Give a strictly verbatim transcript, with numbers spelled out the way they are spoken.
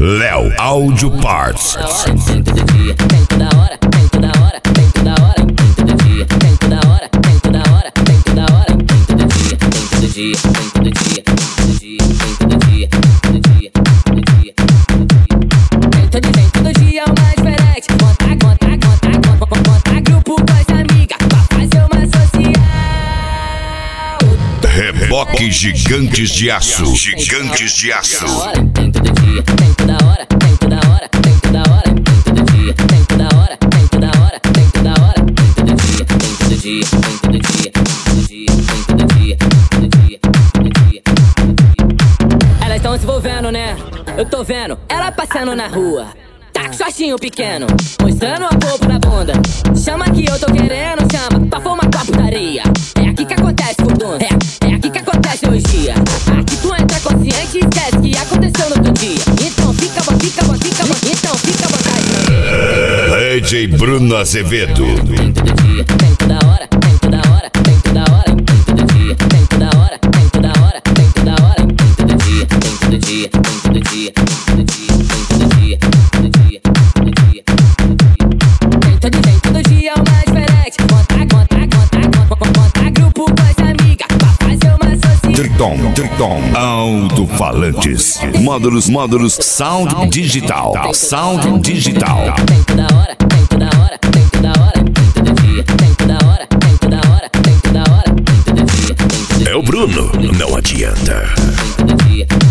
Léo Audio Parts. Tem todo dia, tem toda hora, tem toda hora, tem toda hora, tem todo dia, tem toda hora, tem toda hora, tem toda hora, tem todo dia, tem todo dia, tem todo dia, todo dia, tem todo dia, todo dia, todo dia, tem todo dia, todo dia é uma diferente. Conta, conta, conta, conta, conta grupo com as amigas pra fazer uma social. Reboque Gigantes de Aço. Gigantes de Aço. Tem todo dia, tem toda hora, tem toda hora, tem toda hora, tem todo dia, tem toda hora, tem toda hora, tem toda hora, tem todo dia, tem todo dia, tem todo dia, todo dia, tem todo dia, todo dia, todo dia, todo dia. Elas estão se envolvendo, né? Eu tô vendo, ela passando na rua. Tá com shortinho pequeno, mostrando a polpa na bunda. Chama que eu tô querendo, chama pra fumar com a putaria. É aqui que acontece, furduna. É, é aqui que acontece hoje em dia. Aqui tu entra consciente e esquece que aconteceu no outro dia. Então fica bom, fica bom, fica bom. Então fica à vontade pra ver. D J Bruno Azevedo. Tem todo dia, tem toda hora, tem toda hora, tem toda hora, tem todo dia, tem toda hora, tem toda hora, tem toda hora, tem todo dia, tem todo dia, tem todo dia, tem todo dia, tem todo dia, todo dia, todo dia, tem todo dia, todo dia é uma diferente. Conta, conta, conta, conta, conta grupo com as amigas pra fazer uma social. Triton, Triton, Alto-falantes, módulos, módulos, sound digital, sound digital. Tem toda hora, tem toda hora, tem toda hora, tem todo dia, tem toda hora, tem toda hora, tem toda hora, tem todo dia, tem todo dia. É o Bruno, não adianta. Tem todo dia.